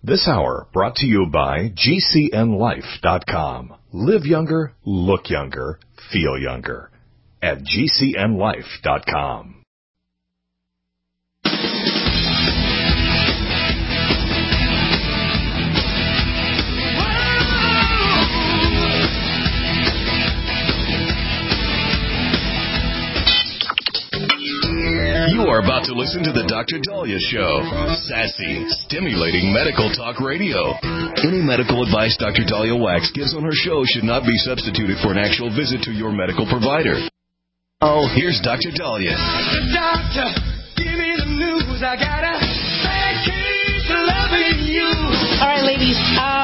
This hour brought to you by GCNLife.com. Live younger, look younger, feel younger. At GCNLife.com. You are about to listen to the Dr. Daliah Show. Sassy, stimulating medical talk radio. Any medical advice Dr. Daliah Wax gives on her show should not be substituted for an actual visit to your medical provider. Oh, here's Dr. Daliah. Doctor, give me the news. I gotta keep loving you. All right, ladies.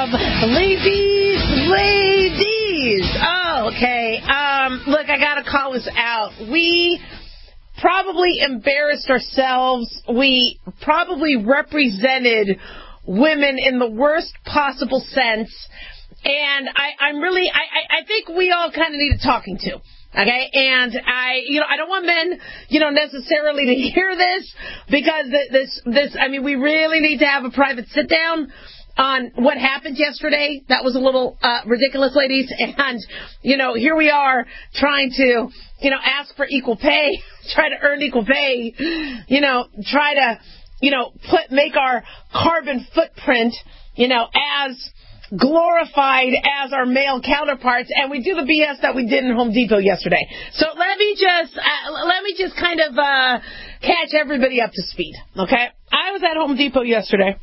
Ladies. Oh, okay. Look, I gotta call this out. We probably embarrassed ourselves. We probably represented women in the worst possible sense. And I think we all kind of need a talking to. Okay, and I don't want men, necessarily to hear this, because we really need to have a private sit down on what happened yesterday. That was a little ridiculous, ladies. And, here we are trying to, ask for equal pay, try to earn equal pay, try to, make our carbon footprint, as glorified as our male counterparts, and we do the BS that we did in Home Depot yesterday. So let me just kind of catch everybody up to speed, okay? I was at Home Depot yesterday,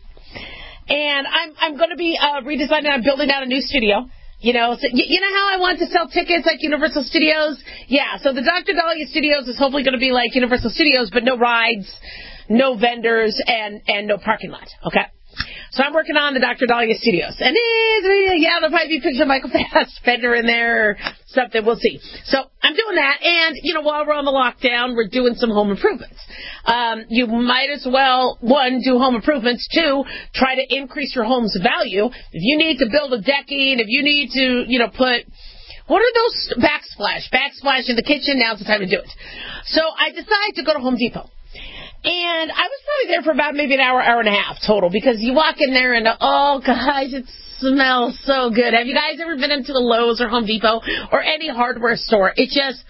and I'm going to be redesigning. I'm building out a new studio. So, you know how I want to sell tickets like Universal Studios? Yeah, so the Dr. Daliah Studios is hopefully going to be like Universal Studios, but no rides, no vendors, and no parking lot, okay? So I'm working on the Dr. Daliah Studios. And there'll probably be a picture of Michael Fassbender in there or something. We'll see. So I'm doing that. And, while we're on the lockdown, we're doing some home improvements. You might as well, one, do home improvements. Two, try to increase your home's value. If you need to build a decking, if you need to, put... What are those backsplash in the kitchen? Now's the time to do it. So I decided to go to Home Depot. And I was probably there for about maybe an hour and a half total, because you walk in there and, oh, gosh, it smells so good. Have you guys ever been into the Lowe's or Home Depot or any hardware store? It just,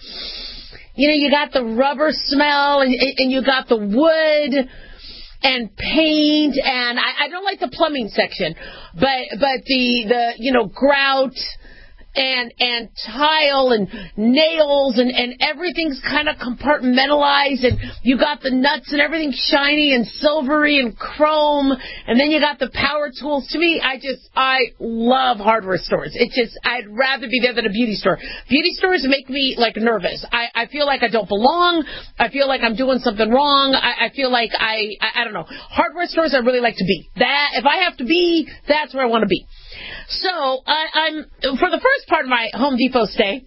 you got the rubber smell and you got the wood and paint, and I don't like the plumbing section, but the grout and tile and nails and everything's kind of compartmentalized, and you got the nuts and everything shiny and silvery and chrome, and then you got the power tools. To me, I love hardware stores. I'd rather be there than a beauty store. Beauty stores make me nervous. I feel like I don't belong. I feel like I'm doing something wrong. I feel like I don't know. Hardware stores I really like to be. If I have to be, that's where I want to be. So I'm for the first part of my Home Depot stay,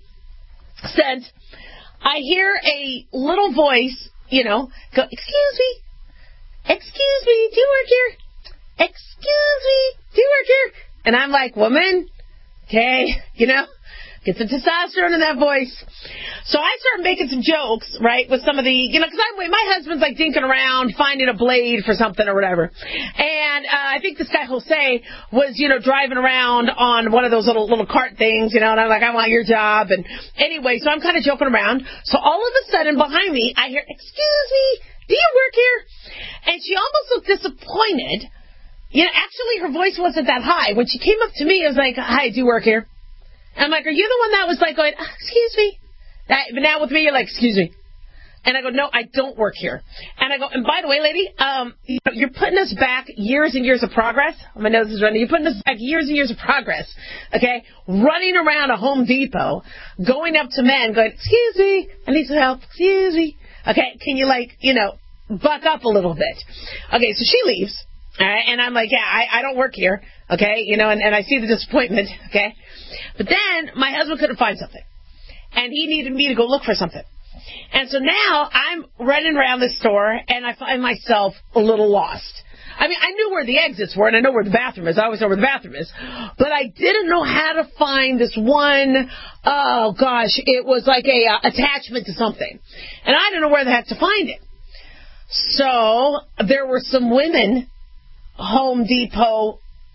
I hear a little voice, go, excuse me, do you work here? Excuse me, do you work here? And I'm like, woman, okay, get some testosterone in that voice. So I started making some jokes, right, with some of the, because my husband's dinking around, finding a blade for something or whatever. And I think this guy, Jose, was, driving around on one of those little cart things, and I'm like, I want your job. And anyway, so I'm kind of joking around. So all of a sudden, behind me, I hear, excuse me, do you work here? And she almost looked disappointed. Actually, her voice wasn't that high. When she came up to me, I was like, hi, do you work here? And I'm like, are you the one that was going, excuse me? But now with me, you're like, excuse me. And I go, no, I don't work here. And I go, and by the way, lady, you're putting us back years and years of progress. My nose is running. You're putting us back years and years of progress, okay? Running around a Home Depot, going up to men, going, excuse me, I need some help, excuse me. Okay, can you, buck up a little bit? Okay, so she leaves, all right? And I'm like, yeah, I don't work here, okay? And I see the disappointment, okay? But then my husband couldn't find something, and he needed me to go look for something. And so now I'm running around the store, and I find myself a little lost. I mean, I knew where the exits were, and I know where the bathroom is. I always know where the bathroom is. But I didn't know how to find this one, oh, gosh, it was like a attachment to something. And I didn't know where the heck to find it. So there were some women Home Depot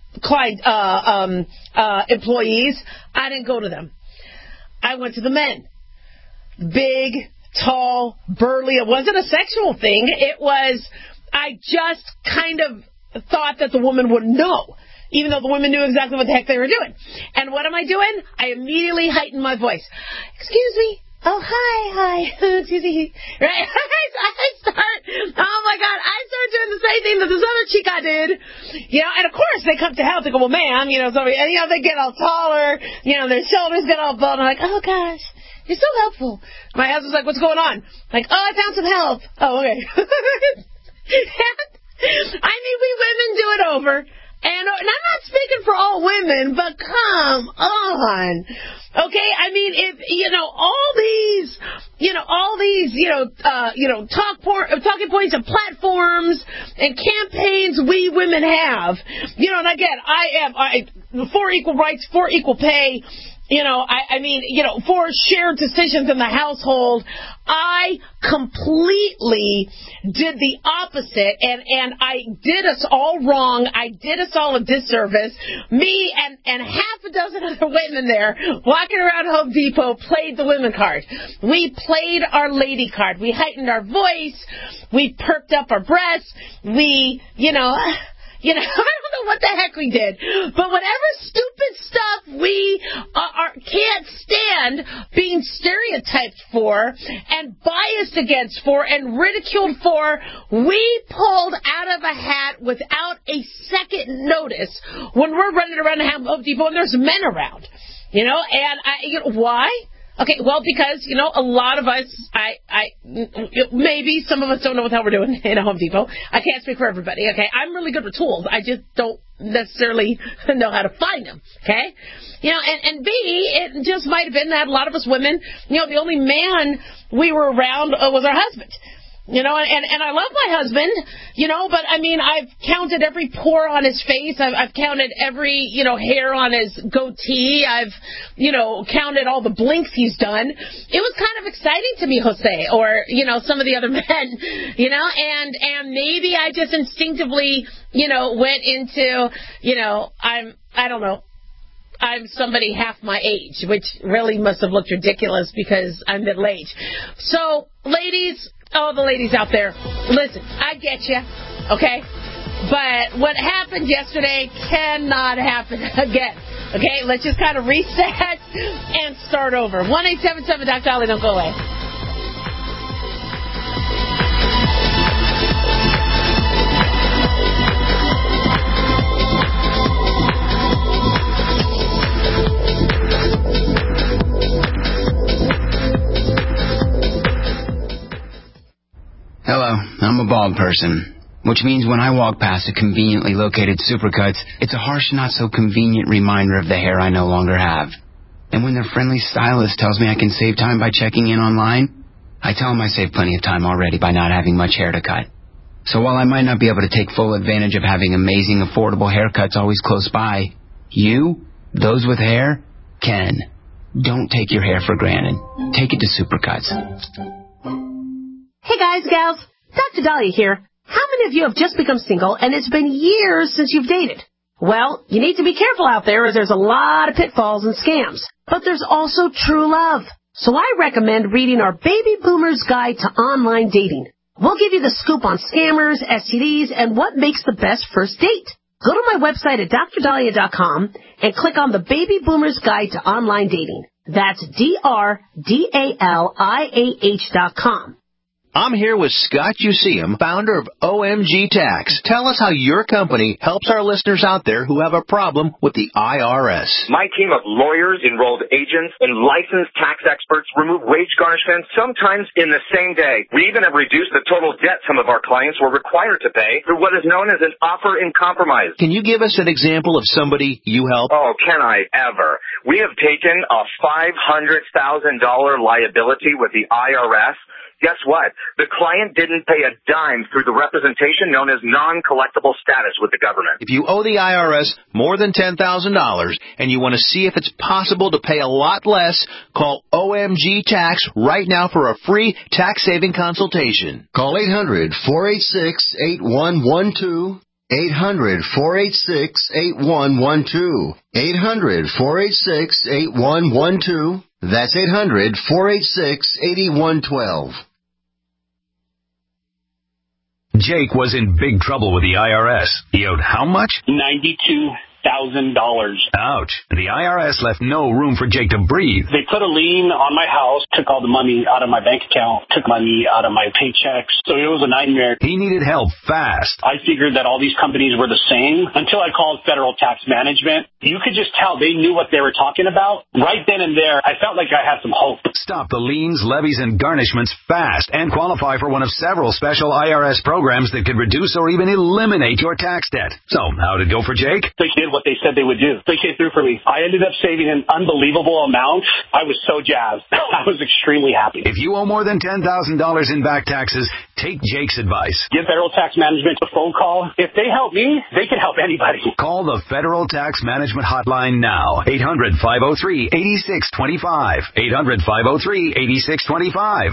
client employees, I didn't go to them. I went to the men. Big, tall, burly. It wasn't a sexual thing. It was, I just kind of thought that the woman would know, even though the women knew exactly what the heck they were doing. And what am I doing? I immediately heightened my voice. Excuse me. Oh, hi. Excuse me. Right? I start doing the same thing that this other chica did. And of course they come to help. They go, well, ma'am, they get all taller, their shoulders get all bald. I'm like, oh, gosh, you're so helpful. My husband's like, what's going on? Like, oh, I found some help. Oh, okay. We women do it over. And I'm not speaking for all women, but come on. Okay? If, all these talking points and platforms and campaigns we women have, and again, I 4 equal rights, 4 equal pay, for shared decisions in the household, I completely did the opposite, and I did us all wrong. I did us all a disservice. Me and half a dozen other women there walking around Home Depot played the women card. We played our lady card. We heightened our voice. We perked up our breasts. We, I don't know what the heck we did, but whatever stupid stuff we can't stand being stereotyped for and biased against for and ridiculed for, we pulled out of a hat without a second notice when we're running around Home Depot and there's men around, why? Okay, well, because, a lot of us, maybe some of us don't know what the hell we're doing in a Home Depot. I can't speak for everybody, okay? I'm really good with tools. I just don't necessarily know how to find them, okay? And B, it just might have been that a lot of us women, the only man we were around was our husband. And I love my husband, but I've counted every pore on his face. I've counted every, hair on his goatee. I've, counted all the blinks he's done. It was kind of exciting to me, Jose, or, some of the other men, and maybe I just instinctively, went into, I don't know. I'm somebody half my age, which really must have looked ridiculous because I'm middle-aged. So, ladies, all the ladies out there, listen, I get you, okay? But what happened yesterday cannot happen again, okay? Let's just kind of reset and start over. 1-877 Dr. Dolly, don't go away. Hello, I'm a bald person, which means when I walk past a conveniently located Supercuts, it's a harsh, not-so-convenient reminder of the hair I no longer have. And when their friendly stylist tells me I can save time by checking in online, I tell them I saved plenty of time already by not having much hair to cut. So while I might not be able to take full advantage of having amazing, affordable haircuts always close by, you, those with hair, can. Don't take your hair for granted. Take it to Supercuts. Hey guys, gals, Dr. Dahlia here. How many of you have just become single and it's been years since you've dated? Well, you need to be careful out there as there's a lot of pitfalls and scams. But there's also true love. So I recommend reading our Baby Boomer's Guide to Online Dating. We'll give you the scoop on scammers, STDs, and what makes the best first date. Go to my website at drdahlia.com and click on the Baby Boomer's Guide to Online Dating. That's DRDALIAH.com. I'm here with Scott Useum, founder of OMG Tax. Tell us how your company helps our listeners out there who have a problem with the IRS. My team of lawyers, enrolled agents, and licensed tax experts remove wage garnishments sometimes in the same day. We even have reduced the total debt some of our clients were required to pay through what is known as an offer in compromise. Can you give us an example of somebody you help? Oh, can I ever? We have taken a $500,000 liability with the IRS. Guess what? The client didn't pay a dime through the representation known as non-collectible status with the government. If you owe the IRS more than $10,000 and you want to see if it's possible to pay a lot less, call OMG Tax right now for a free tax-saving consultation. Call 800-486-8112. 800-486-8112. 800-486-8112. That's 800-486-8112. Jake was in big trouble with the IRS. He owed how much? $92,000. Ouch. The IRS left no room for Jake to breathe. They put a lien on my house, took all the money out of my bank account, took money out of my paychecks. So it was a nightmare. He needed help fast. I figured that all these companies were the same until I called Federal Tax Management. You could just tell they knew what they were talking about. Right then and there, I felt like I had some hope. Stop the liens, levies, and garnishments fast and qualify for one of several special IRS programs that could reduce or even eliminate your tax debt. So, how did it go for Jake? They did what they said they would do. They came through for me. I ended up saving an unbelievable amount. I was so jazzed. I was extremely happy. If you owe more than $10,000 in back taxes, take Jake's advice. Give Federal Tax Management a phone call. If they help me, they can help anybody. Call the Federal Tax Management Hotline now. 800-503-8625. 800-503-8625.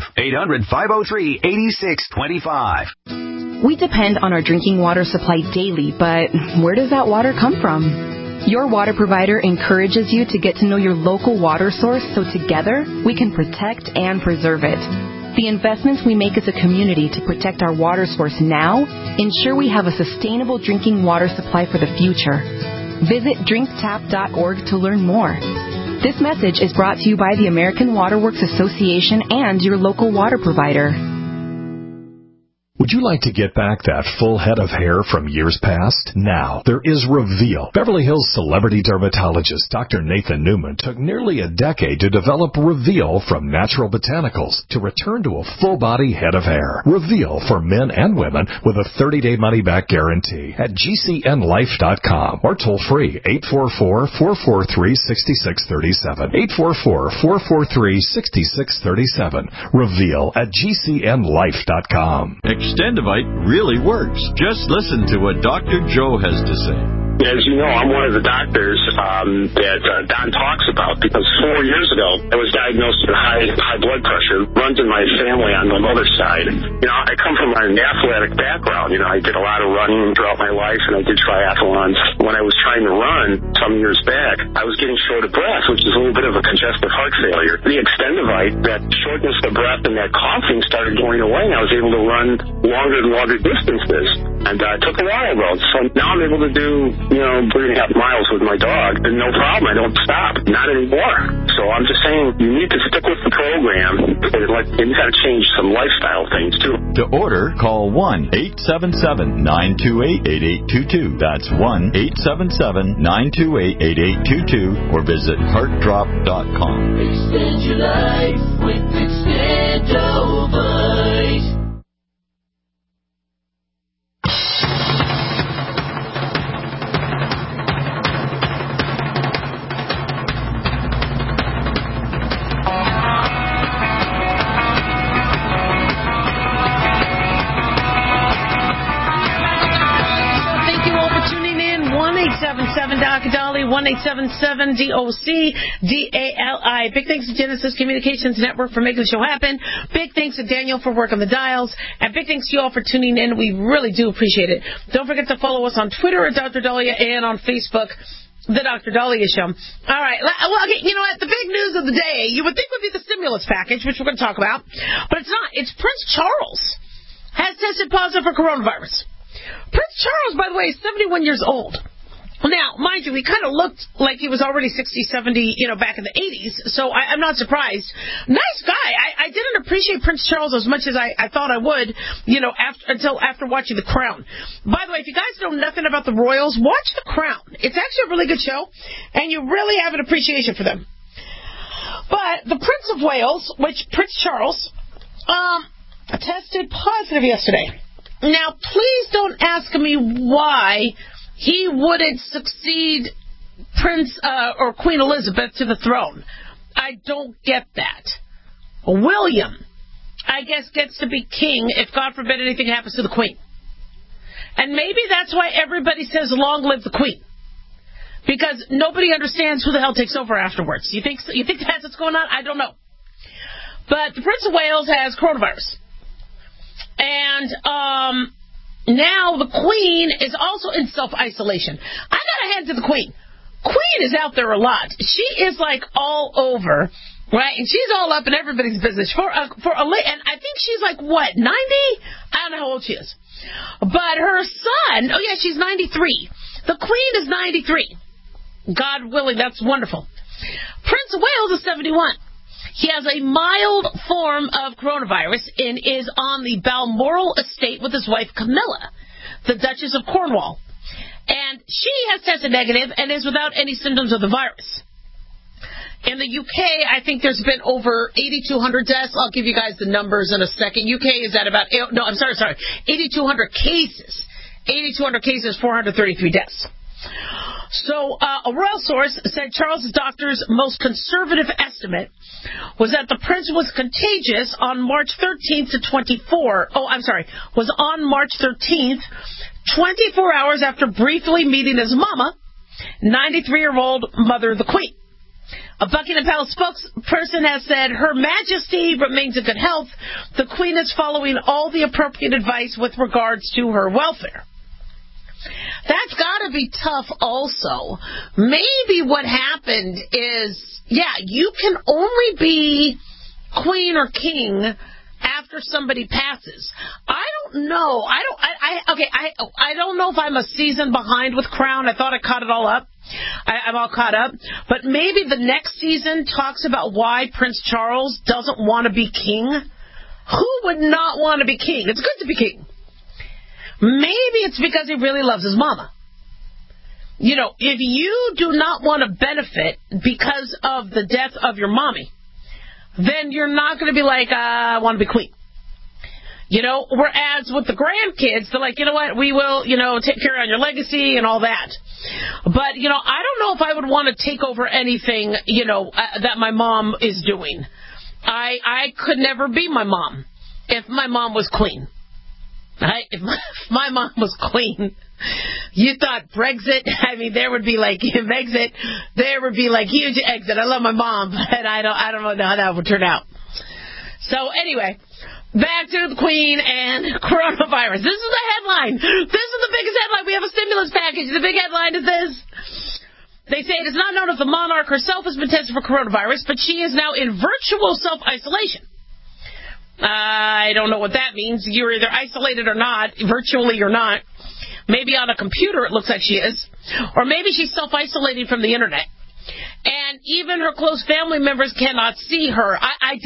800-503-8625. We depend on our drinking water supply daily, but where does that water come from? Your water provider encourages you to get to know your local water source so together we can protect and preserve it. The investments we make as a community to protect our water source now ensure we have a sustainable drinking water supply for the future. Visit drinktap.org to learn more. This message is brought to you by the American Water Works Association and your local water provider. Would you like to get back that full head of hair from years past? Now, there is Reveal. Beverly Hills celebrity dermatologist Dr. Nathan Newman took nearly a decade to develop Reveal from natural botanicals to return to a full-body head of hair. Reveal for men and women with a 30-day money-back guarantee at GCNlife.com or toll free 844-443-6637. 844-443-6637. Reveal at GCNlife.com. Extendivite really works. Just listen to what Dr. Joe has to say. As you know, I'm one of the doctors that Don talks about because 4 years ago I was diagnosed with high blood pressure. Runs in my family on the mother's side. You know, I come from an athletic background. You know, I did a lot of running throughout my life, and I did triathlons. When I was trying to run some years back, I was getting short of breath, which is a little bit of a congestive heart failure. The Extendivite, that shortness of breath and that coughing started going away, and I was able to run longer and longer distances. And it took a while, though. So now I'm able to do 3.5 miles with my dog, and no problem. I don't stop. Not anymore. So I'm just saying, you need to stick with the program, and you got to change some lifestyle things, too. To order, call 1-877-928-8822. That's 1-877-928-8822, or visit heartdrop.com. Extend your life with Extendovite. Dr. Dolly, 1-877-DOC-DALI. Big thanks to Genesis Communications Network for making the show happen. Big thanks to Daniel for working the dials. And big thanks to you all for tuning in. We really do appreciate it. Don't forget to follow us on Twitter at Dr. Dahlia and on Facebook, The Dr. Dahlia Show. All right. Well, okay, you know what? The big news of the day, you would think would be the stimulus package, which we're going to talk about. But it's not. It's Prince Charles has tested positive for coronavirus. Prince Charles, by the way, is 71 years old. Now, mind you, he kind of looked like he was already 60, 70, back in the 80s, so I'm not surprised. Nice guy. I didn't appreciate Prince Charles as much as I thought I would, until after watching The Crown. By the way, if you guys know nothing about the royals, watch The Crown. It's actually a really good show, and you really have an appreciation for them. But the Prince of Wales, Prince Charles, tested positive yesterday. Now, please don't ask me why he wouldn't succeed Prince or Queen Elizabeth to the throne. I don't get that. William, I guess, gets to be king if, God forbid, anything happens to the Queen. And maybe that's why everybody says, long live the Queen. Because nobody understands who the hell takes over afterwards. You think that's what's going on? I don't know. But the Prince of Wales has coronavirus. And now the Queen is also in self-isolation. I got to hand to the Queen. Queen is out there a lot. She is like all over, right? And she's all up in everybody's business. And I think she's like, what, 90? I don't know how old she is. But her son, oh yeah, she's 93. The Queen is 93. God willing, that's wonderful. Prince of Wales is 71. He has a mild form of coronavirus and is on the Balmoral estate with his wife Camilla, the Duchess of Cornwall. And she has tested negative and is without any symptoms of the virus. In the UK, I think there's been over 8,200 deaths. I'll give you guys the numbers in a second. UK is at about, 8,200 cases. 8,200 cases, 433 deaths. So a royal source said Charles's doctor's most conservative estimate was that the prince was contagious on March 13th to 24. Was on March 13th, 24 hours after briefly meeting his mama, 93-year-old mother, the Queen. A Buckingham Palace spokesperson has said Her Majesty remains in good health. The Queen is following all the appropriate advice with regards to her welfare. That's got to be tough also. Maybe what happened is, you can only be queen or king after somebody passes. I don't know. I don't know if I'm a season behind with Crown. I thought I caught it all up. I'm all caught up. But maybe the next season talks about why Prince Charles doesn't want to be king. Who would not want to be king? It's good to be king. Maybe it's because he really loves his mama. You know, if you do not want to benefit because of the death of your mommy, then you're not going to be like, I want to be queen. You know, whereas with the grandkids, they're like, you know what, we will, take care of your legacy and all that. But, I don't know if I would want to take over anything, that my mom is doing. I could never be my mom if my mom was queen. If my mom was queen, you thought Brexit, there would be like exit. There would be like huge exit. I love my mom, but I don't know how that would turn out. So anyway, back to the Queen and coronavirus. This is the headline. This is the biggest headline. We have a stimulus package. The big headline is this. They say it is not known if the monarch herself has been tested for coronavirus, but she is now in virtual self-isolation. I don't know what that means. You're either isolated or not, virtually or not. Maybe on a computer it looks like she is. Or maybe she's self-isolating from the internet. And even her close family members cannot see her. I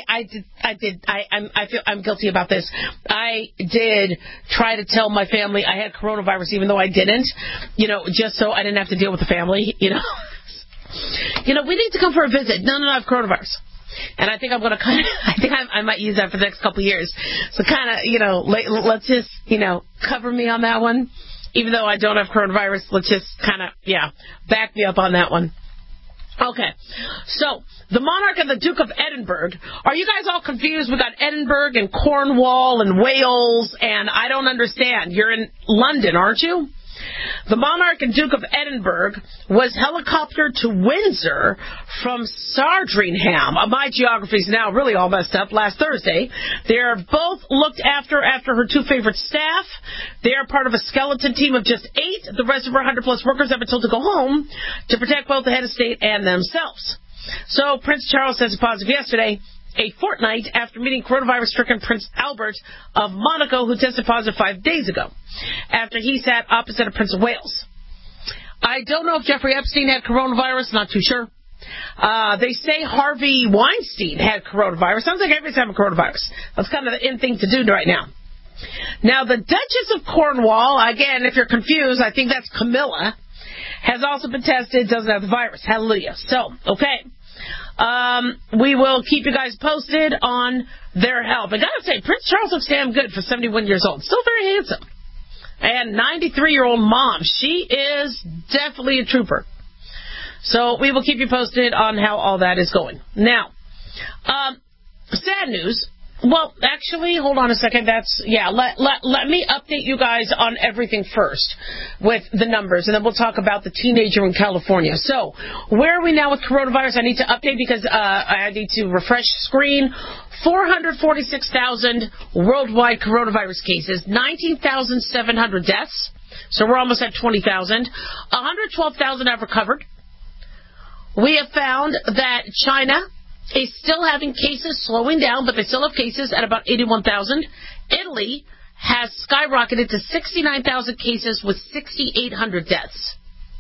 feel I'm guilty about this. I did try to tell my family I had coronavirus even though I didn't, just so I didn't have to deal with the family, we need to come for a visit. No, I have coronavirus. And I think I'm going to I might use that for the next couple of years. So let's just, cover me on that one. Even though I don't have coronavirus, let's just back me up on that one. Okay. So, the monarch and the Duke of Edinburgh. Are you guys all confused? We got Edinburgh and Cornwall and Wales, and I don't understand. You're in London, aren't you? The monarch and Duke of Edinburgh was helicoptered to Windsor from Sandringham. My geography is now really all messed up. Last Thursday, they are both looked after her two favorite staff. They are part of a skeleton team of just 8. The rest of her 100-plus workers have been told to go home to protect both the head of state and themselves. So Prince Charles tested positive yesterday, a fortnight after meeting coronavirus-stricken Prince Albert of Monaco, who tested positive 5 days ago, after he sat opposite of Prince of Wales. I don't know if Jeffrey Epstein had coronavirus, not too sure. They say Harvey Weinstein had coronavirus. Sounds like everybody's having coronavirus. That's kind of the in thing to do right now. Now, the Duchess of Cornwall, again, if you're confused, I think that's Camilla, has also been tested, doesn't have the virus. Hallelujah. So, okay. We will keep you guys posted on their health. I gotta say, Prince Charles looks damn good for 71 years old. Still very handsome. And 93-year-old mom. She is definitely a trooper. So we will keep you posted on how all that is going. Now, sad news. Well, actually, hold on a second. Let me update you guys on everything first with the numbers, and then we'll talk about the teenager in California. So, where are we now with coronavirus? I need to update because I need to refresh screen. 446,000 worldwide coronavirus cases, 19,700 deaths. So we're almost at 20,000. 112,000 have recovered. We have found that China is still having cases slowing down, but they still have cases at about 81,000. Italy has skyrocketed to 69,000 cases with 6,800 deaths.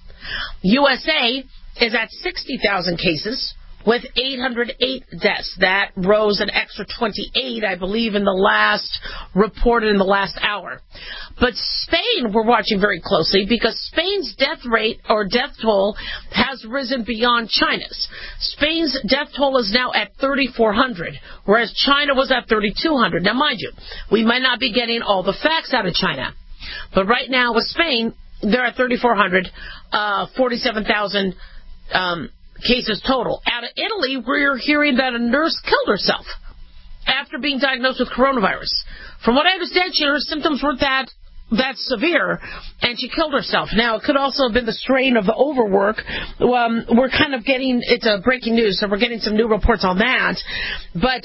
USA is at 60,000 cases with 808 deaths. That rose an extra 28, I believe, in the last reported in the last hour. But Spain, we're watching very closely because Spain's death rate or death toll has risen beyond China's. Spain's death toll is now at 3,400, whereas China was at 3,200. Now, mind you, we might not be getting all the facts out of China, but right now with Spain, they're at 3,400, 47,000 cases total. Out of Italy, we're hearing that a nurse killed herself after being diagnosed with coronavirus. From what I understand, her symptoms weren't that severe, and she killed herself. Now, it could also have been the strain of the overwork. We're kind of getting, it's a breaking news, so we're getting some new reports on that. But,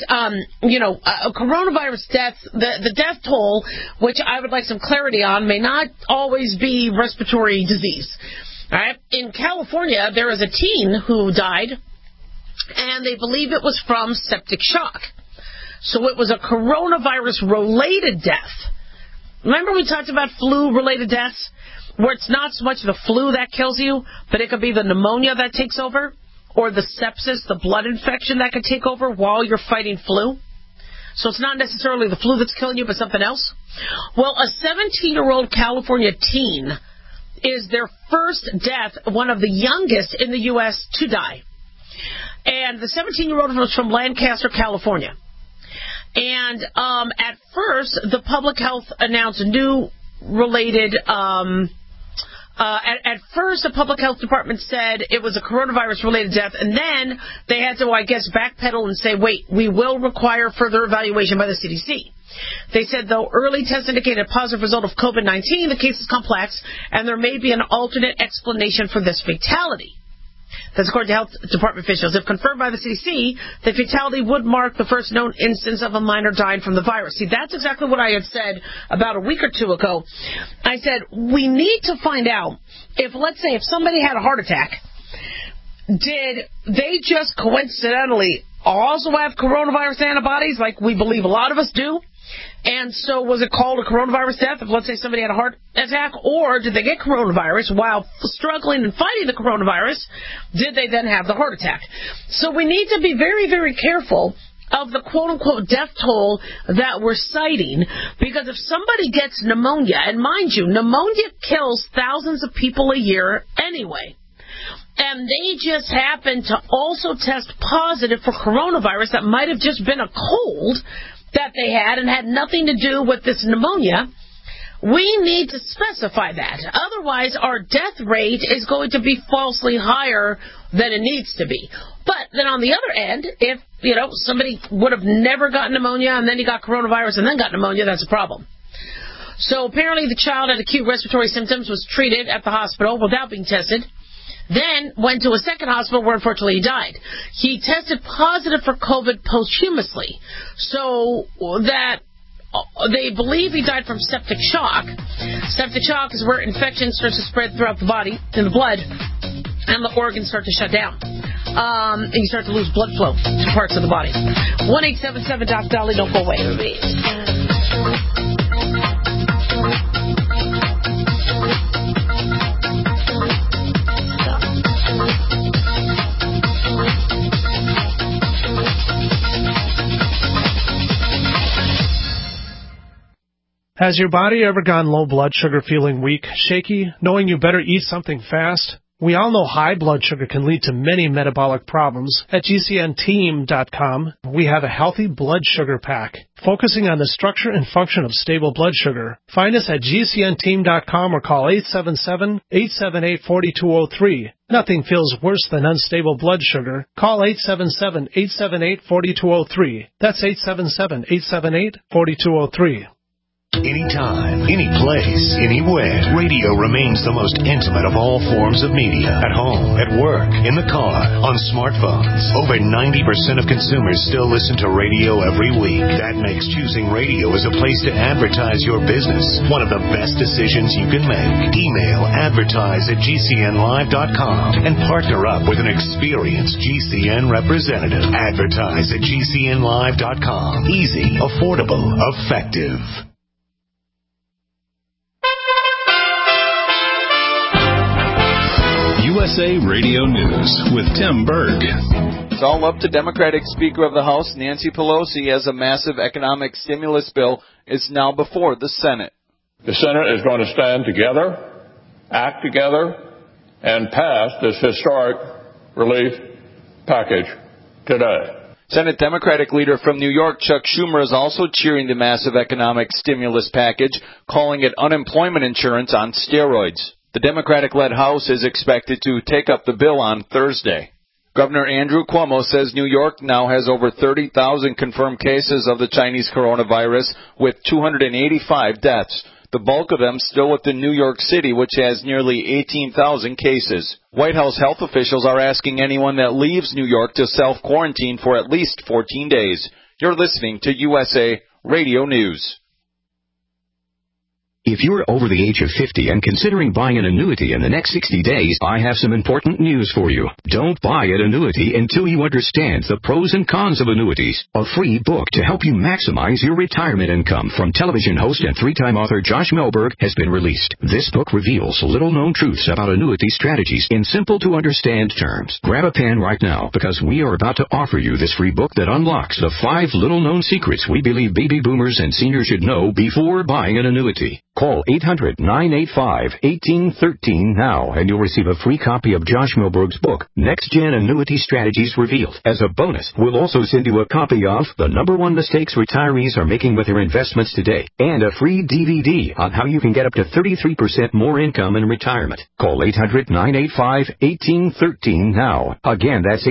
coronavirus deaths, the death toll, which I would like some clarity on, may not always be respiratory disease. All right. In California, there is a teen who died, and they believe it was from septic shock. So it was a coronavirus-related death. Remember we talked about flu-related deaths, where it's not so much the flu that kills you, but it could be the pneumonia that takes over, or the sepsis, the blood infection that could take over while you're fighting flu. So it's not necessarily the flu that's killing you, but something else. Well, a 17-year-old California teen is their first death, one of the youngest in the U.S. to die. And the 17-year-old was from Lancaster, California. And at first, the public health announced new related... At first, the public health department said it was a coronavirus-related death, and then they had to, I guess, backpedal and say, wait, we will require further evaluation by the CDC. They said, though early tests indicated a positive result of COVID-19, the case is complex, and there may be an alternate explanation for this fatality. That's according to health department officials. If confirmed by the CDC, the fatality would mark the first known instance of a minor dying from the virus. See, that's exactly what I had said about a week or two ago. I said, we need to find out if, let's say, if somebody had a heart attack, did they just coincidentally also have coronavirus antibodies like we believe a lot of us do? And so was it called a coronavirus death if, let's say, somebody had a heart attack? Or did they get coronavirus while struggling and fighting the coronavirus? Did they then have the heart attack? So we need to be very, very careful of the quote-unquote death toll that we're citing, because if somebody gets pneumonia, and mind you, pneumonia kills thousands of people a year anyway, and they just happen to also test positive for coronavirus that might have just been a cold that they had and had nothing to do with this pneumonia, we need to specify that. Otherwise, our death rate is going to be falsely higher than it needs to be. But then on the other end, if, somebody would have never gotten pneumonia and then he got coronavirus and then got pneumonia, that's a problem. So apparently the child had acute respiratory symptoms, was treated at the hospital without being tested, then went to a second hospital where unfortunately he died. He tested positive for COVID posthumously, so that they believe he died from septic shock. Septic shock is where infection starts to spread throughout the body, in the blood, and the organs start to shut down. And you start to lose blood flow to parts of the body. 1-877-DOC-DOLLY, don't go away. Has your body ever gone low blood sugar, feeling weak, shaky, knowing you better eat something fast? We all know high blood sugar can lead to many metabolic problems. At GCNteam.com, we have a healthy blood sugar pack, focusing on the structure and function of stable blood sugar. Find us at GCNteam.com or call 877-878-4203. Nothing feels worse than unstable blood sugar. Call 877-878-4203. That's 877-878-4203. Anytime, any place, anywhere, radio remains the most intimate of all forms of media. At home, at work, in the car, on smartphones. Over 90% of consumers still listen to radio every week. That makes choosing radio as a place to advertise your business one of the best decisions you can make. Email advertise@gcnlive.com and partner up with an experienced GCN representative. Advertise at gcnlive.com. Easy, affordable, effective. USA Radio News with Tim Berg. It's all up to Democratic Speaker of the House Nancy Pelosi as a massive economic stimulus bill is now before the Senate. The Senate is going to stand together, act together, and pass this historic relief package today. Senate Democratic leader from New York, Chuck Schumer, is also cheering the massive economic stimulus package, calling it unemployment insurance on steroids. The Democratic-led House is expected to take up the bill on Thursday. Governor Andrew Cuomo says New York now has over 30,000 confirmed cases of the Chinese coronavirus, with 285 deaths. The bulk of them still within New York City, which has nearly 18,000 cases. White House health officials are asking anyone that leaves New York to self-quarantine for at least 14 days. You're listening to USA Radio News. If you're over the age of 50 and considering buying an annuity in the next 60 days, I have some important news for you. Don't buy an annuity until you understand the pros and cons of annuities. A free book to help you maximize your retirement income from television host and three-time author Josh Melberg has been released. This book reveals little-known truths about annuity strategies in simple-to-understand terms. Grab a pen right now, because we are about to offer you this free book that unlocks the 5 little-known secrets we believe baby boomers and seniors should know before buying an annuity. Call 800-985-1813 now, and you'll receive a free copy of Josh Melberg's book, Next Gen Annuity Strategies Revealed. As a bonus, we'll also send you a copy of The #1 Mistakes Retirees Are Making with Their Investments Today, and a free DVD on how you can get up to 33% more income in retirement. Call 800-985-1813 now. Again, that's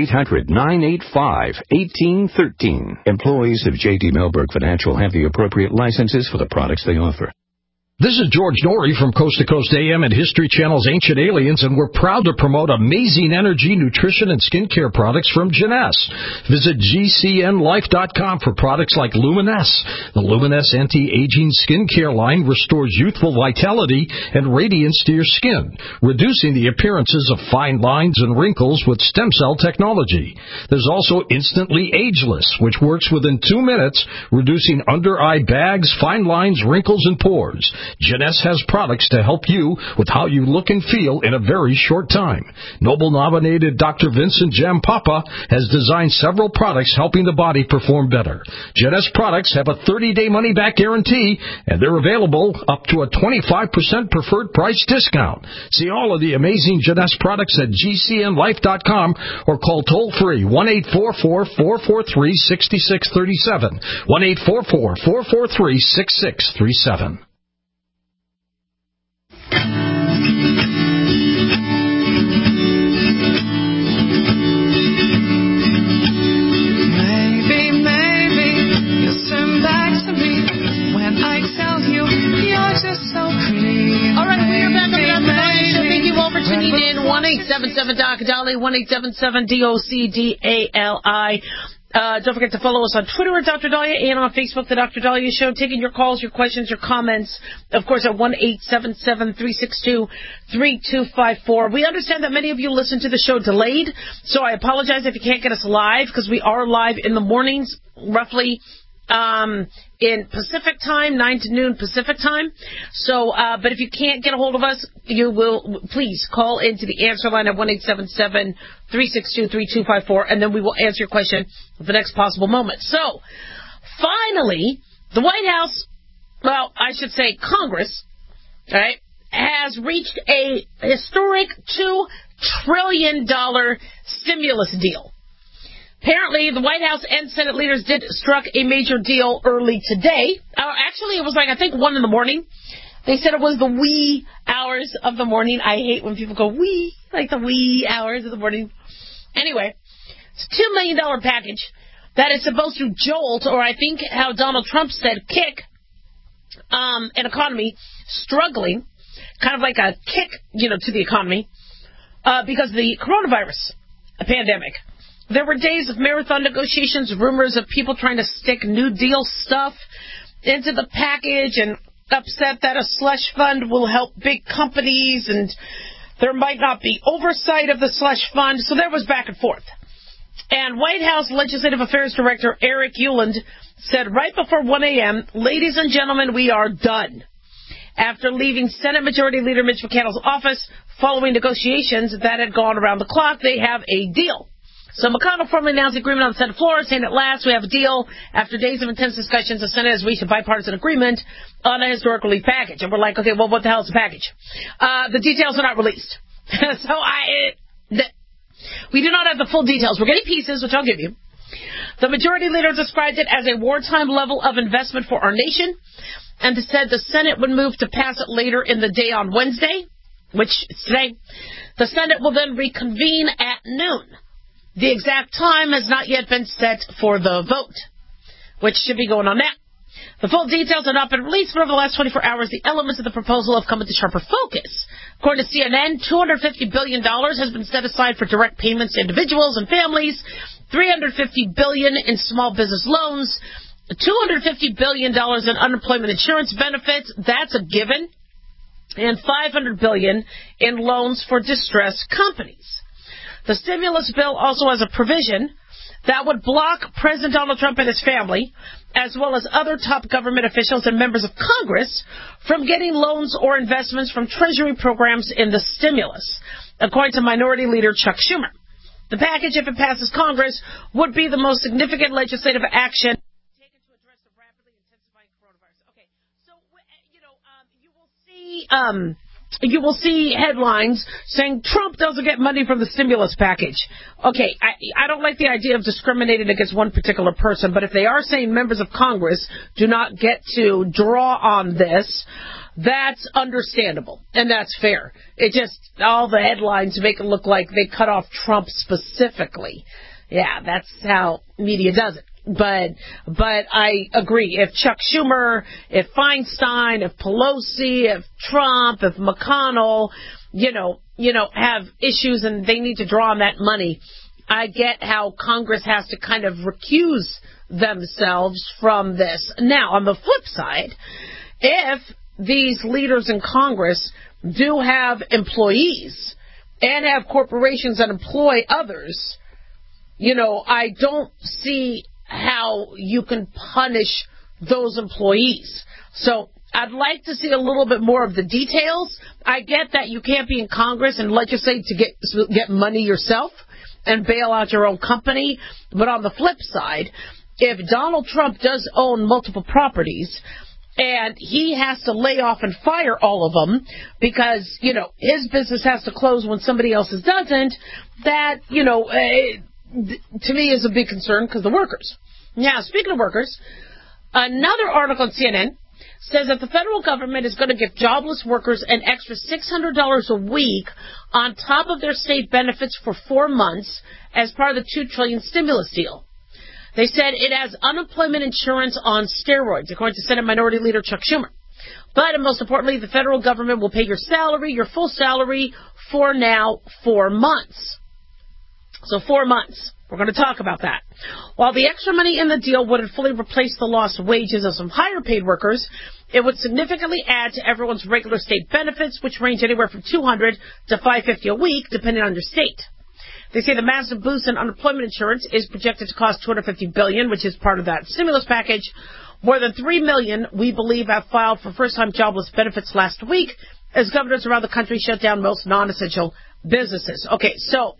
800-985-1813. Employees of J.D. Melberg Financial have the appropriate licenses for the products they offer. This is George Norrie from Coast to Coast AM and History Channel's Ancient Aliens, and we're proud to promote amazing energy, nutrition, and skincare products from Jeunesse. Visit GCNLife.com for products like Luminesse. The Luminesse anti-aging skincare line restores youthful vitality and radiance to your skin, reducing the appearances of fine lines and wrinkles with stem cell technology. There's also Instantly Ageless, which works within 2 minutes, reducing under-eye bags, fine lines, wrinkles, and pores. Jeunesse has products to help you with how you look and feel in a very short time. Nobel-nominated Dr. Vincent Jampapa has designed several products helping the body perform better. Jeunesse products have a 30-day money-back guarantee, and they're available up to a 25% preferred price discount. See all of the amazing Jeunesse products at GCNLife.com or call toll-free 1-844-443-6637, 1-844-443-6637. Tuning in 1-877-DOC-DOLLY, 1-877-DOC-DALI. Don't forget to follow us on Twitter at Dr. Dahlia and on Facebook, The Dr. Dahlia Show. Taking your calls, your questions, your comments, of course, at 1-877-362-3254. We understand that many of you listen to the show delayed, so I apologize if you can't get us live, because we are live in the mornings, roughly in Pacific time, 9 to noon Pacific time. So, but if you can't get a hold of us, you will please call into the answer line at 1-877-362-3254, and then we will answer your question at the next possible moment. So, finally, the White House, well, I should say Congress, right, has reached a historic $2 trillion stimulus deal. Apparently, the White House and Senate leaders did struck a major deal early today. Actually, it was like, I think, 1 in the morning. They said it was the wee hours of the morning. I hate when people go wee, like the wee hours of the morning. Anyway, it's a $2 million package that is supposed to jolt, or I think how Donald Trump said, kick an economy struggling, kind of like a kick, to the economy, because of the coronavirus pandemic. There were days of marathon negotiations, rumors of people trying to stick New Deal stuff into the package, and upset that a slush fund will help big companies, and there might not be oversight of the slush fund. So there was back and forth. And White House Legislative Affairs Director Eric Ueland said right before 1 a.m., ladies and gentlemen, we are done. After leaving Senate Majority Leader Mitch McConnell's office following negotiations that had gone around the clock, they have a deal. So McConnell formally announced the agreement on the Senate floor, saying at last we have a deal. After days of intense discussions, the Senate has reached a bipartisan agreement on a historic relief package. And we're like, okay, well, what the hell is the package? The details are not released. So we do not have the full details. We're getting pieces, which I'll give you. The majority leader described it as a wartime level of investment for our nation, and said the Senate would move to pass it later in the day on Wednesday, which is today. The Senate will then reconvene at noon. The exact time has not yet been set for the vote, which should be going on now. The full details have not been released, but over the last 24 hours, the elements of the proposal have come into sharper focus. According to CNN, $250 billion has been set aside for direct payments to individuals and families, $350 billion in small business loans, $250 billion in unemployment insurance benefits, that's a given, and $500 billion in loans for distressed companies. The stimulus bill also has a provision that would block President Donald Trump and his family, as well as other top government officials and members of Congress, from getting loans or investments from Treasury programs in the stimulus, according to Minority Leader Chuck Schumer. The package, if it passes Congress, would be the most significant legislative action taken to address the rapidly intensifying coronavirus. Okay, so, you will see headlines saying Trump doesn't get money from the stimulus package. Okay, I don't like the idea of discriminating against one particular person, but if they are saying members of Congress do not get to draw on this, that's understandable, and that's fair. It just, all the headlines make it look like they cut off Trump specifically. Yeah, that's how media does it. But I agree. If Chuck Schumer, if Feinstein, if Pelosi, if Trump, if McConnell, have issues and they need to draw on that money, I get how Congress has to kind of recuse themselves from this. Now, on the flip side, if these leaders in Congress do have employees and have corporations that employ others, I don't see how you can punish those employees. So I'd like to see a little bit more of the details. I get that you can't be in Congress and legislate to get money yourself and bail out your own company. But on the flip side, if Donald Trump does own multiple properties and he has to lay off and fire all of them because, his business has to close when somebody else's doesn't, that, to me is a big concern because the workers. Now, speaking of workers, another article on CNN says that the federal government is going to give jobless workers an extra $600 a week on top of their state benefits for 4 months as part of the $2 trillion stimulus deal. They said it has unemployment insurance on steroids, according to Senate Minority Leader Chuck Schumer. But, and most importantly, the federal government will pay your salary, your full salary, for now 4 months. So 4 months. We're going to talk about that. While the extra money in the deal wouldn't fully replace the lost wages of some higher paid workers, it would significantly add to everyone's regular state benefits, which range anywhere from $200 to $550 a week, depending on your state. They say the massive boost in unemployment insurance is projected to cost $250 billion, which is part of that stimulus package. More than 3 million, we believe, have filed for first-time jobless benefits last week, as governors around the country shut down most non-essential businesses. Okay, so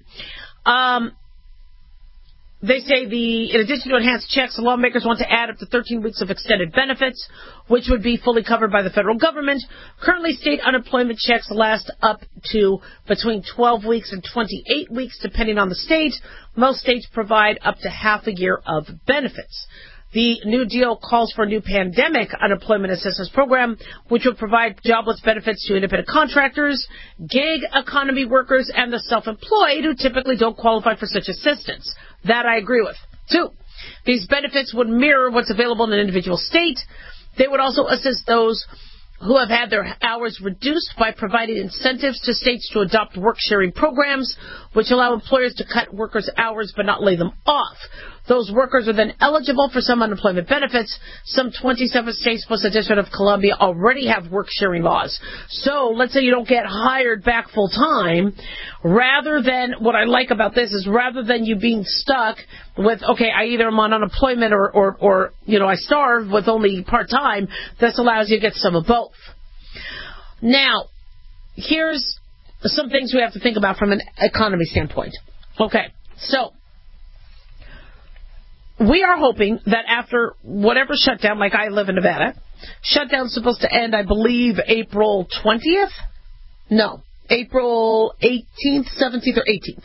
they say in addition to enhanced checks, the lawmakers want to add up to 13 weeks of extended benefits, which would be fully covered by the federal government. Currently, state unemployment checks last up to between 12 weeks and 28 weeks, depending on the state. Most states provide up to half a year of benefits. The New Deal calls for a new pandemic unemployment assistance program, which will provide jobless benefits to independent contractors, gig economy workers, and the self-employed who typically don't qualify for such assistance. That I agree with. 2, these benefits would mirror what's available in an individual state. They would also assist those who have had their hours reduced by providing incentives to states to adopt work-sharing programs, which allow employers to cut workers' hours but not lay them off. Those workers are then eligible for some unemployment benefits. Some 27 states plus the District of Columbia already have work-sharing laws. So let's say you don't get hired back full-time. Rather than, what I like about this is rather than you being stuck with, okay, I either am on unemployment or I starve with only part-time, this allows you to get some of both. Now, here's some things we have to think about from an economy standpoint. Okay, so we are hoping that after whatever shutdown, like I live in Nevada, shutdown's supposed to end, I believe, April 20th? No, April 18th, 17th, or 18th?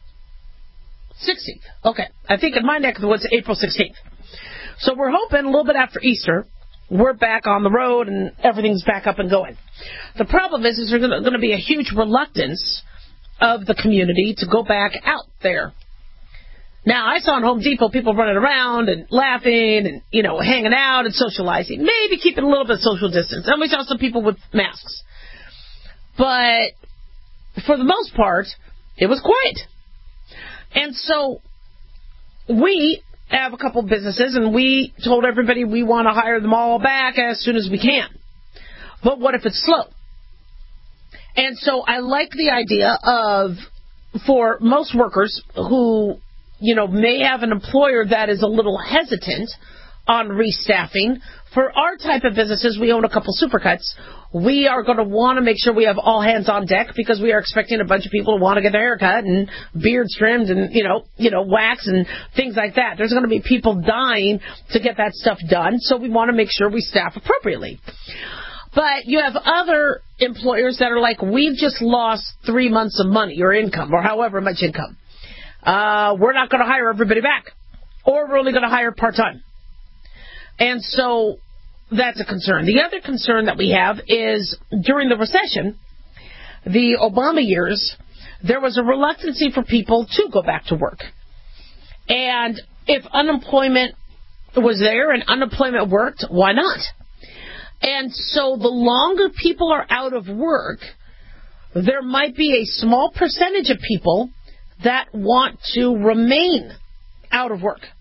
16th. Okay, I think in my neck of the woods, April 16th. So we're hoping a little bit after Easter, we're back on the road and everything's back up and going. The problem is there's going to be a huge reluctance of the community to go back out there. Now, I saw in Home Depot people running around and laughing and, hanging out and socializing. Maybe keeping a little bit of social distance. And we saw some people with masks. But for the most part, it was quiet. And so we have a couple businesses, and we told everybody we want to hire them all back as soon as we can. But what if it's slow? And so I like the idea of, for most workers who may have an employer that is a little hesitant on restaffing. For our type of businesses, we own a couple Supercuts. We are going to want to make sure we have all hands on deck because we are expecting a bunch of people to want to get their hair cut and beards trimmed and, wax and things like that. There's going to be people dying to get that stuff done, so we want to make sure we staff appropriately. But you have other employers that are like, we've just lost 3 months of money or income or however much income. We're not going to hire everybody back, or we're only going to hire part-time. And so that's a concern. The other concern that we have is during the recession, the Obama years, there was a reluctancy for people to go back to work. And if unemployment was there and unemployment worked, why not? And so the longer people are out of work, there might be a small percentage of people that want to remain out of work.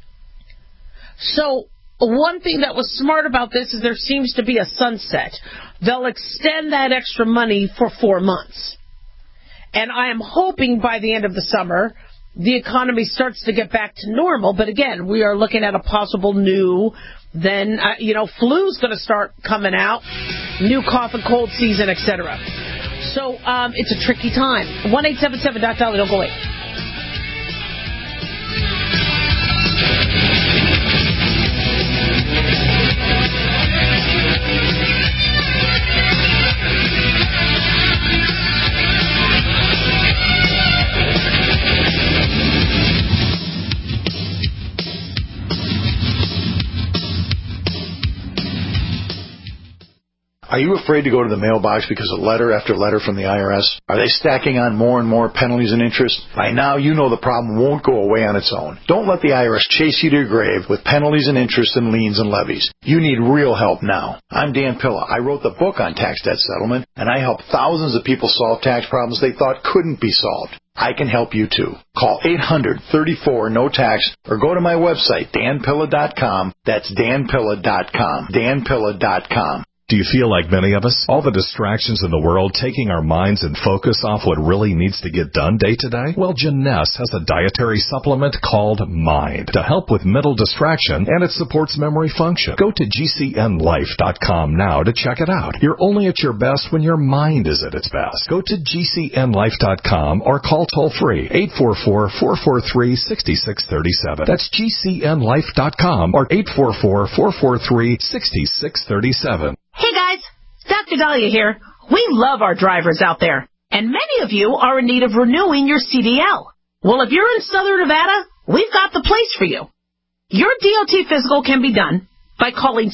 So one thing that was smart about this is there seems to be a sunset. They'll extend that extra money for 4 months. And I am hoping by the end of the summer, the economy starts to get back to normal. But again, we are looking at a possible new, flu's going to start coming out, new cough and cold season, etc. So it's a tricky time. 1-877-DOC-DOLLY. Don't go away. Are you afraid to go to the mailbox because of letter after letter from the IRS? Are they stacking on more and more penalties and interest? By now, you know the problem won't go away on its own. Don't let the IRS chase you to your grave with penalties and interest and liens and levies. You need real help now. I'm Dan Pilla. I wrote the book on tax debt settlement, and I help thousands of people solve tax problems they thought couldn't be solved. I can help you too. Call 800-34-NO-TAX or go to my website, danpilla.com. That's danpilla.com. danpilla.com. Do you feel like many of us? All the distractions in the world taking our minds and focus off what really needs to get done day to day? Well, Janess has a dietary supplement called Mind to help with mental distraction, and it supports memory function. Go to GCNlife.com now to check it out. You're only at your best when your mind is at its best. Go to GCNlife.com or call toll-free 844-443-6637. That's GCNlife.com or 844-443-6637. Hey guys, Dr. Dahlia here. We love our drivers out there, and many of you are in need of renewing your CDL. Well, if you're in Southern Nevada, we've got the place for you. Your DOT physical can be done by calling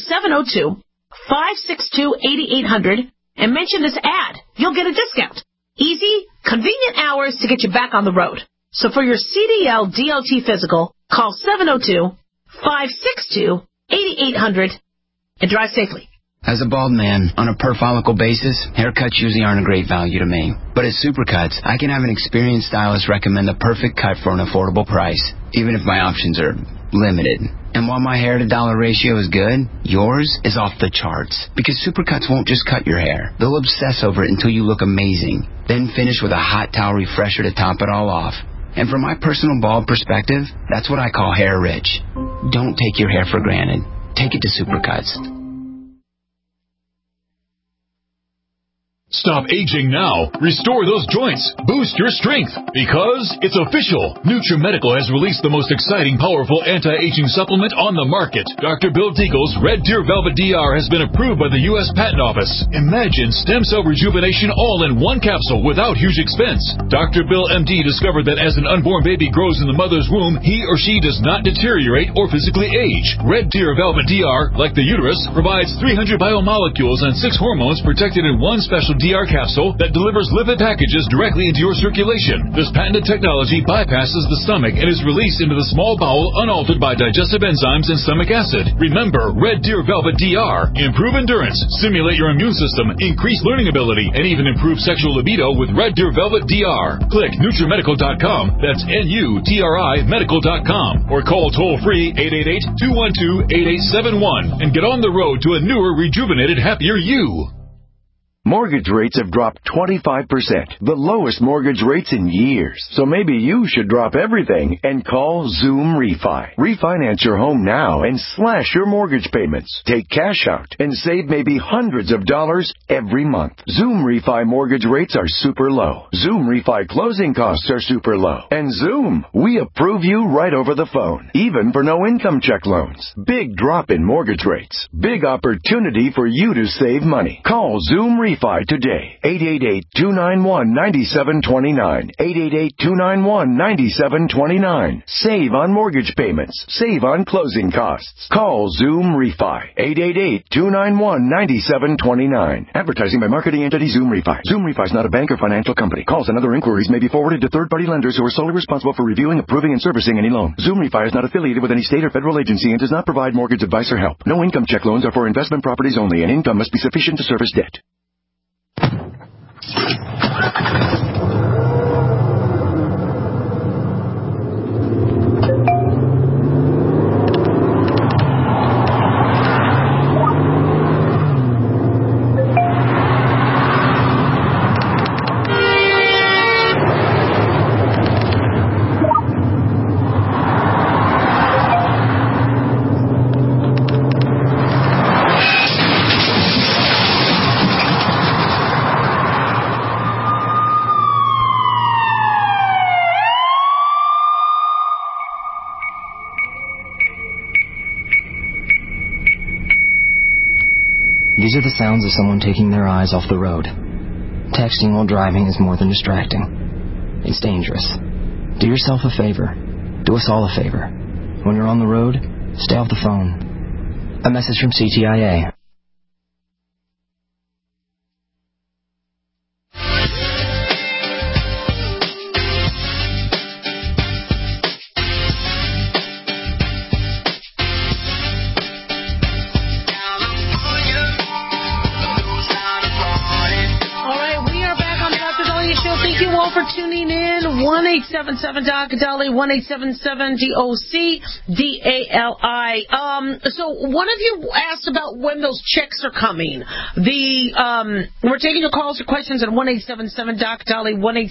702-562-8800 and mention this ad. You'll get a discount. Easy, convenient hours to get you back on the road. So for your CDL DOT physical, call 702-562-8800 and drive safely. As a bald man, on a per-follicle basis, haircuts usually aren't a great value to me. But at Supercuts, I can have an experienced stylist recommend the perfect cut for an affordable price, even if my options are limited. And while my hair-to-dollar ratio is good, yours is off the charts. Because Supercuts won't just cut your hair. They'll obsess over it until you look amazing. Then finish with a hot towel refresher to top it all off. And from my personal bald perspective, that's what I call hair rich. Don't take your hair for granted. Take it to Supercuts. Stop aging now. Restore those joints. Boost your strength. Because it's official. NutriMedical has released the most exciting, powerful anti-aging supplement on the market. Dr. Bill Deagle's Red Deer Velvet DR has been approved by the U.S. Patent Office. Imagine stem cell rejuvenation all in one capsule without huge expense. Dr. Bill MD discovered that as an unborn baby grows in the mother's womb, he or she does not deteriorate or physically age. Red Deer Velvet DR, like the uterus, provides 300 biomolecules and 6 hormones protected in one special DR capsule that delivers lipid packages directly into your circulation. This patented technology bypasses the stomach and is released into the small bowel unaltered by digestive enzymes and stomach acid. Remember, Red Deer Velvet DR. Improve endurance, stimulate your immune system, increase learning ability, and even improve sexual libido with Red Deer Velvet DR. Click NutriMedical.com, that's NUTRI Medical.com, or call toll-free 888-212-8871 and get on the road to a newer, rejuvenated, happier you. Mortgage rates have dropped 25%, the lowest mortgage rates in years. So maybe you should drop everything and call Zoom Refi. Refinance your home now and slash your mortgage payments. Take cash out and save maybe hundreds of dollars every month. Zoom Refi mortgage rates are super low. Zoom Refi closing costs are super low. And Zoom, we approve you right over the phone, even for no income check loans. Big drop in mortgage rates. Big opportunity for you to save money. Call Zoom Refi today. 888-291-9729. 888-291-9729. Save on mortgage payments. Save on closing costs. Call Zoom Refi. 888-291-9729. Advertising by marketing entity Zoom Refi. Zoom Refi is not a bank or financial company. Calls and other inquiries may be forwarded to third-party lenders who are solely responsible for reviewing, approving, and servicing any loan. Zoom Refi is not affiliated with any state or federal agency and does not provide mortgage advice or help. No income check loans are for investment properties only, and income must be sufficient to service debt. These are the sounds of someone taking their eyes off the road. Texting while driving is more than distracting. It's dangerous. Do yourself a favor. Do us all a favor. When you're on the road, stay off the phone. A message from CTIA. For tuning in, 1-877-DOC-DALI, 1-877-DOC-DALI. So one of you asked about when those checks are coming. We're taking your calls or questions at 1-877-DOC-DALI,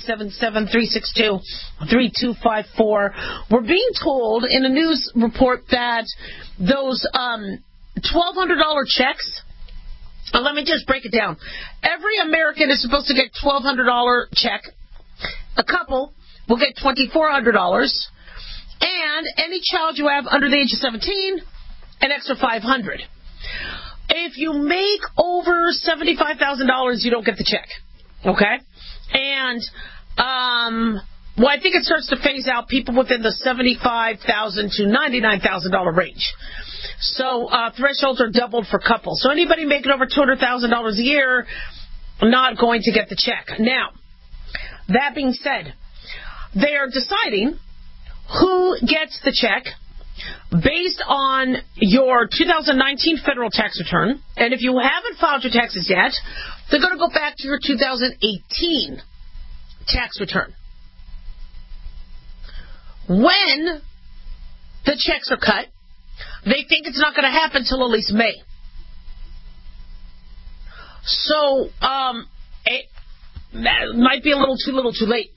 1-877-362-3254. We're being told in a news report that those $1,200 checks. Let me just break it down. Every American is supposed to get $1,200 check. A couple will get $2,400, and any child you have under the age of 17, an extra $500. If you make over $75,000, you don't get the check. Okay, and Well, I think it starts to phase out people within the $75,000 to $99,000 range. So thresholds are doubled for couples. So anybody making over $200,000 a year, not going to get the check. Now, that being said, they are deciding who gets the check based on your 2019 federal tax return. And if you haven't filed your taxes yet, they're going to go back to your 2018 tax return. When the checks are cut, they think it's not going to happen until at least May. So, it might be a little too late.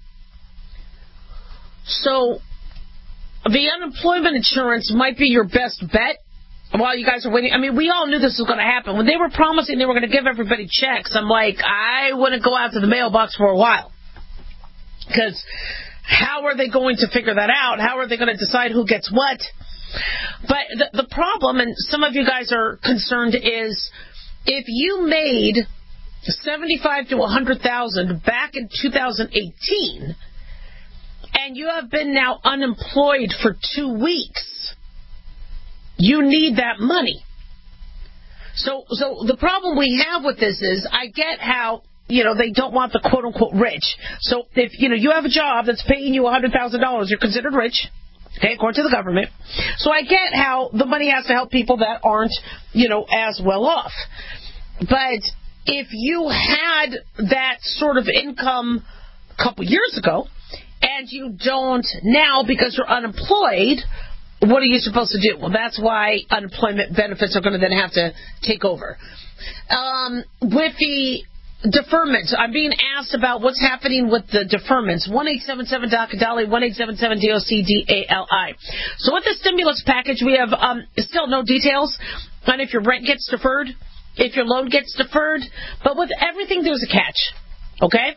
So, the unemployment insurance might be your best bet while you guys are waiting. I mean, we all knew this was going to happen. When they were promising they were going to give everybody checks, I'm like, I wouldn't go out to the mailbox for a while. Because how are they going to figure that out? How are they going to decide who gets what? But the problem, and some of you guys are concerned, is if you made $75,000 to $100,000 back in 2018, and you have been now unemployed for 2 weeks, you need that money. So the problem we have with this is, I get how, they don't want the quote-unquote rich. So if, you have a job that's paying you $100,000, you're considered rich, okay, according to the government. So I get how the money has to help people that aren't, as well off. But if you had that sort of income a couple years ago, and you don't now because you're unemployed, what are you supposed to do? Well, that's why unemployment benefits are going to then have to take over. With the deferments, I'm being asked about what's happening with the deferments. 1-877-DOC-DALI, 1-877-DOC-DALI. So with the stimulus package, we have still no details on if your rent gets deferred, if your loan gets deferred. But with everything, there's a catch. Okay?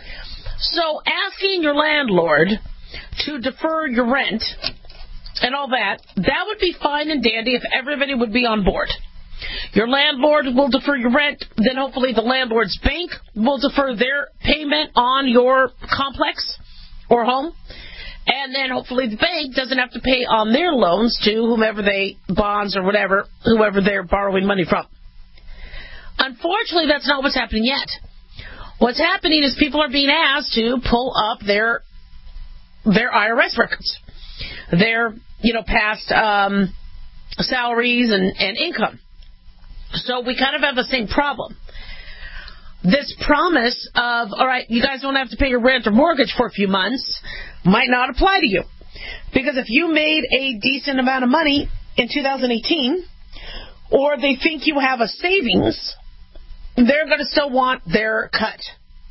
So asking your landlord to defer your rent and all that would be fine and dandy if everybody would be on board. Your landlord will defer your rent, then hopefully the landlord's bank will defer their payment on your complex or home, and then hopefully the bank doesn't have to pay on their loans to whomever bonds or whatever, whoever they're borrowing money from. Unfortunately, that's not what's happening yet. What's happening is people are being asked to pull up their IRS records, their past salaries and income. So we kind of have the same problem. This promise of, all right, you guys don't have to pay your rent or mortgage for a few months might not apply to you. Because if you made a decent amount of money in 2018, or they think you have a savings, they're going to still want their cut.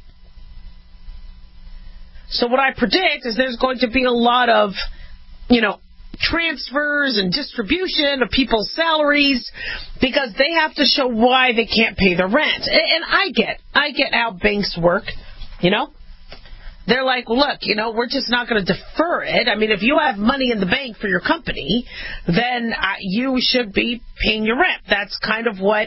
So what I predict is there's going to be a lot of, transfers and distribution of people's salaries because they have to show why they can't pay their rent. And I get how banks work, They're like, well, look, we're just not going to defer it. I mean, if you have money in the bank for your company, then you should be paying your rent. That's kind of what,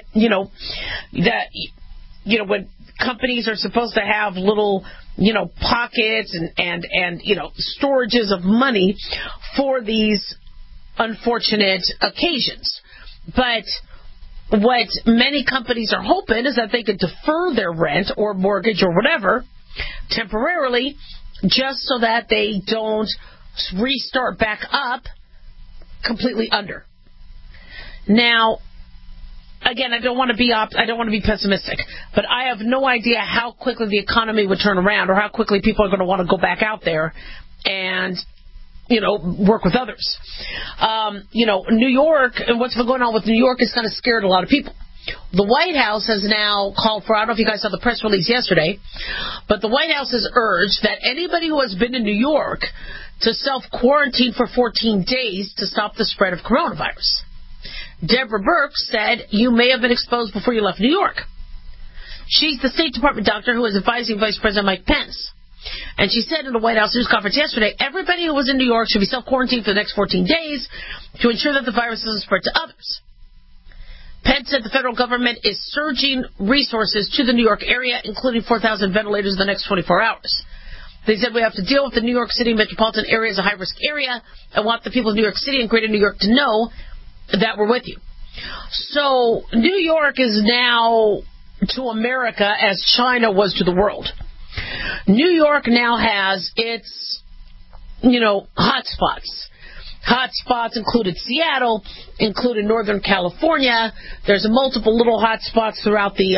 when companies are supposed to have little, pockets and storages of money for these unfortunate occasions. But what many companies are hoping is that they could defer their rent or mortgage or whatever temporarily just so that they don't restart back up completely under. Now, again, I don't want to be pessimistic, but I have no idea how quickly the economy would turn around or how quickly people are going to want to go back out there and, work with others. New York, and what's been going on with New York has kind of scared a lot of people. The White House has now called for, I don't know if you guys saw the press release yesterday, but the White House has urged that anybody who has been to New York to self-quarantine for 14 days to stop the spread of coronavirus. Deborah Birx said you may have been exposed before you left New York. She's the State Department doctor who is advising Vice President Mike Pence. And she said in the White House news conference yesterday, everybody who was in New York should be self-quarantined for the next 14 days to ensure that the virus doesn't spread to others. Pence said the federal government is surging resources to the New York area, including 4,000 ventilators in the next 24 hours. They said we have to deal with the New York City metropolitan area as a high-risk area. I want the people of New York City and greater New York to know that we're with you. So New York is now to America as China was to the world. New York now has its, hotspots. Hotspots included Seattle, included Northern California. There's multiple little hotspots throughout the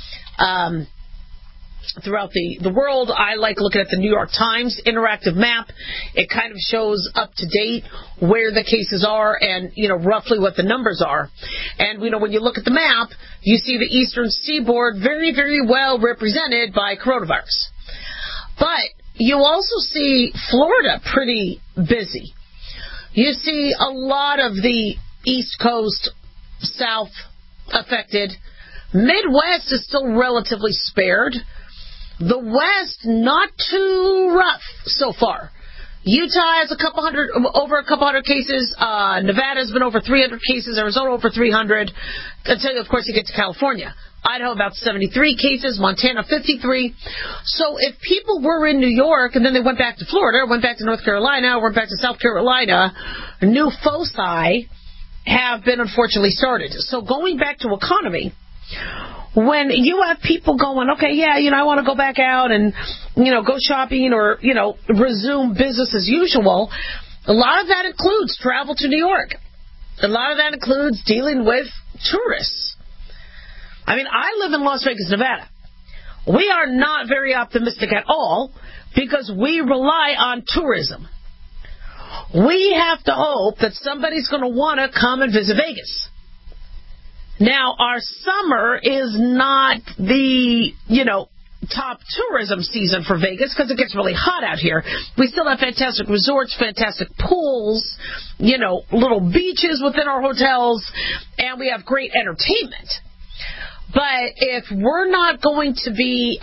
world. I like looking at the New York Times interactive map. It kind of shows up to date where the cases are and, roughly what the numbers are. And, when you look at the map, you see the eastern seaboard very, very well represented by coronavirus. But you also see Florida pretty busy. You see a lot of the East Coast, South affected. Midwest is still relatively spared. The West, not too rough so far. Utah has over a couple hundred cases. Nevada's been over 300 cases. Arizona over 300. Until, of course, you get to California. Idaho about 73 cases. Montana 53. So if people were in New York and then they went back to Florida, went back to North Carolina, went back to South Carolina, new foci have been unfortunately started. So going back to economy, when you have people going, okay, yeah, I want to go back out and, go shopping or, resume business as usual, a lot of that includes travel to New York. A lot of that includes dealing with tourists. I mean, I live in Las Vegas, Nevada. We are not very optimistic at all because we rely on tourism. We have to hope that somebody's going to want to come and visit Vegas. Now, our summer is not the, top tourism season for Vegas because it gets really hot out here. We still have fantastic resorts, fantastic pools, little beaches within our hotels, and we have great entertainment. But if we're not going to be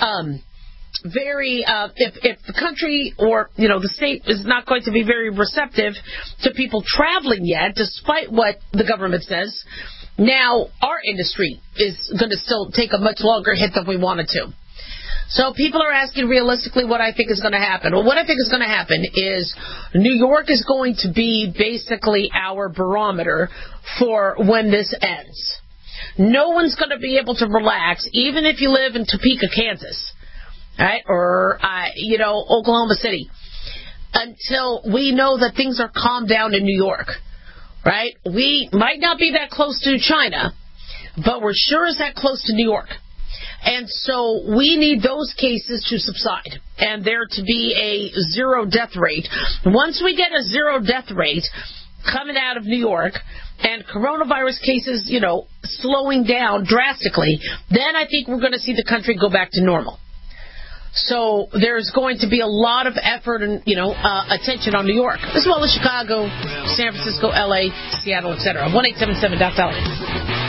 if the country or, the state is not going to be very receptive to people traveling yet, despite what the government says, now our industry is going to still take a much longer hit than we wanted to. So people are asking realistically what I think is going to happen. Well, what I think is going to happen is New York is going to be basically our barometer for when this ends. No one's going to be able to relax, even if you live in Topeka, Kansas, right, or, Oklahoma City, until we know that things are calmed down in New York, right? We might not be that close to China, but we're sure as that close to New York. And so we need those cases to subside and there to be a zero death rate. Once we get a zero death rate coming out of New York and coronavirus cases, slowing down drastically, then I think we're going to see the country go back to normal. So there's going to be a lot of effort and, attention on New York, as well as Chicago, San Francisco, L.A., Seattle, etc. 1-877-DOC-DOLLAR.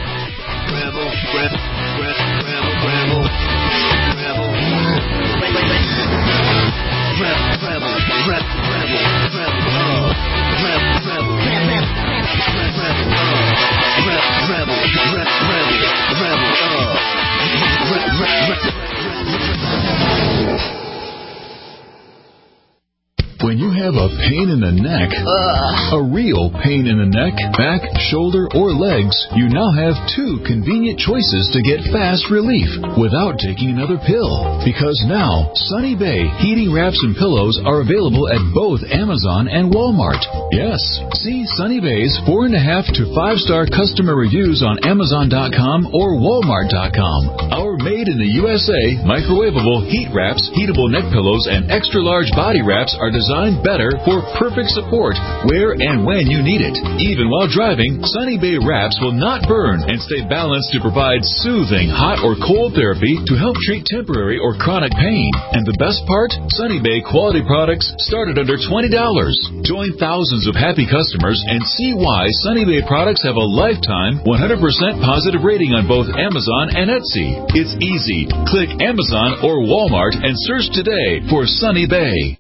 When you have a pain in the neck, a real pain in the neck, back, shoulder, or legs, you now have two convenient choices to get fast relief without taking another pill. Because now, Sunny Bay heating wraps and pillows are available at both Amazon and Walmart. Yes, see Sunny Bay's 4.5 to 5-star customer reviews on Amazon.com or Walmart.com. Our made in the USA microwavable heat wraps, heatable neck pillows, and extra large body wraps are designed better for perfect support where and when you need it. Even while driving, Sunny Bay wraps will not burn and stay balanced to provide soothing hot or cold therapy to help treat temporary or chronic pain. And the best part? Sunny Bay quality products start at under $20. Join thousands of happy customers and see why Sunny Bay products have a lifetime 100% positive rating on both Amazon and Etsy. It's easy. Click Amazon or Walmart and search today for Sunny Bay.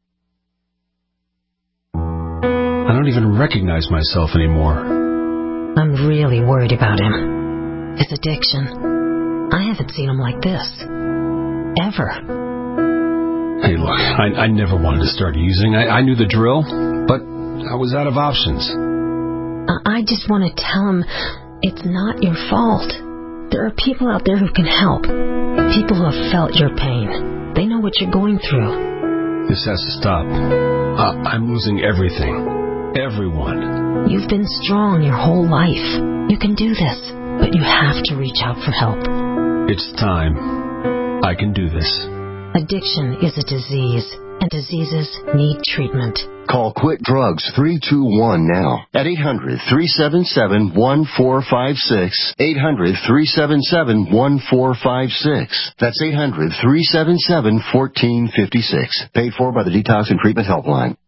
I don't even recognize myself anymore. I'm really worried about him. His addiction. I haven't seen him like this. Ever. Hey, look, I never wanted to start using. I knew the drill, but I was out of options. I just want to tell him it's not your fault. There are people out there who can help. People who have felt your pain. They know what you're going through. This has to stop. I'm losing everything. Everyone. You've been strong your whole life. You can do this, but you have to reach out for help. It's time. I can do this. Addiction is a disease, and diseases need treatment. Call Quit Drugs 321 now at 800-377-1456. 800-377-1456. That's 800-377-1456. Paid for by the Detox and Treatment Helpline.